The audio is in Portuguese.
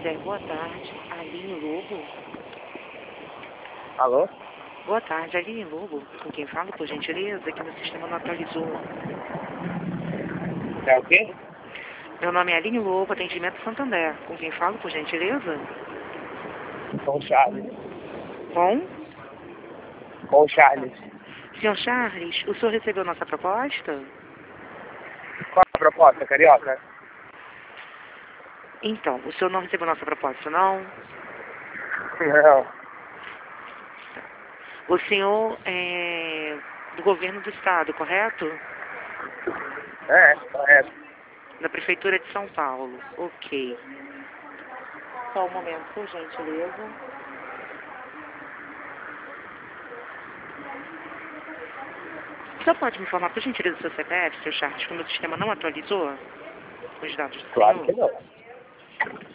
Santander, boa tarde. Aline Lobo? Alô? Boa tarde, Aline Lobo. Com quem falo, por gentileza, que meu sistema não atualizou. É o quê? Meu nome é Aline Lobo, atendimento Santander. Com quem falo, por gentileza? Com o Charles. Com? Com o Charles. Senhor Charles, o senhor recebeu nossa proposta? Qual a proposta, carioca? Então, o senhor não recebeu nossa proposta, não? Não. O senhor é do governo do estado, correto? É, correto. Da Prefeitura de São Paulo. Ok. Só um momento, por gentileza. O senhor pode me informar, por gentileza, o seu CPF, seu Charles, que o meu sistema não atualizou os dados do Claro senhor? que não.